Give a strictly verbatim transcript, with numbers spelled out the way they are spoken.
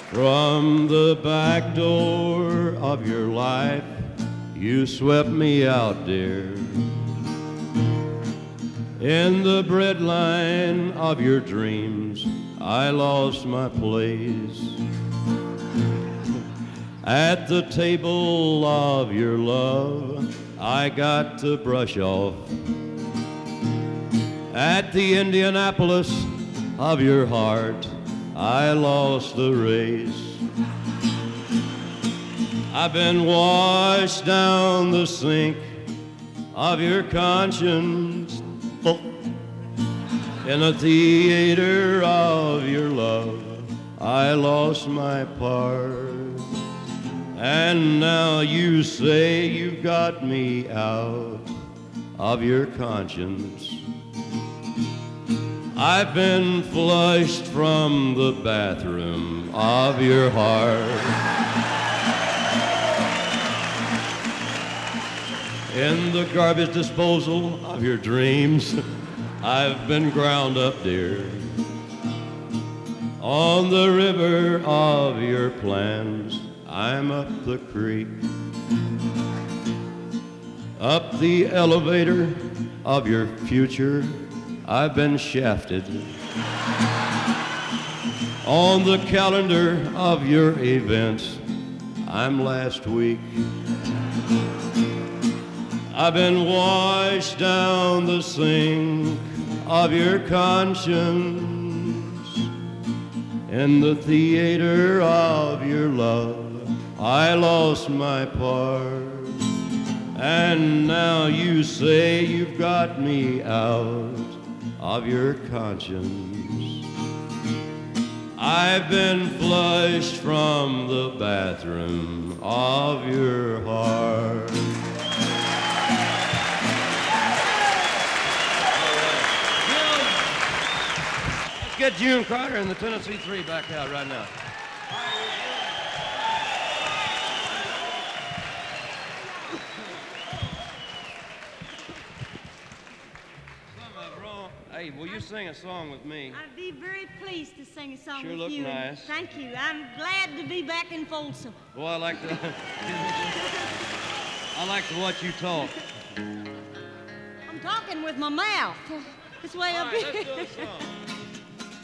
From the back door of your life, you swept me out, dear. In the breadline of your dreams, I lost my place. At the table of your love, I got to brush off. At the Indianapolis of your heart, I lost the race. I've been washed down the sink of your conscience in the theater of your love. I lost my part. And now you say you've got me out of your conscience. I've been flushed from the bathroom of your heart. In the garbage disposal of your dreams, I've been ground up, dear. On the river of your plans, I'm up the creek. Up the elevator of your future, I've been shafted. On the calendar of your events, I'm last week. I've been washed down the sink of your conscience in the theater of your love. I lost my part. And now you say you've got me out of your conscience. I've been flushed from the bathroom of your heart. Let's get June Carter and the Tennessee Three back out right now. Hey, will you sing a song with me? I'd be very pleased to sing a song sure with look you. Nice. Thank you. I'm glad to be back in Folsom. Well, I like to. I like to watch you talk. I'm talking with my mouth. This way All up right, here. let's do a song.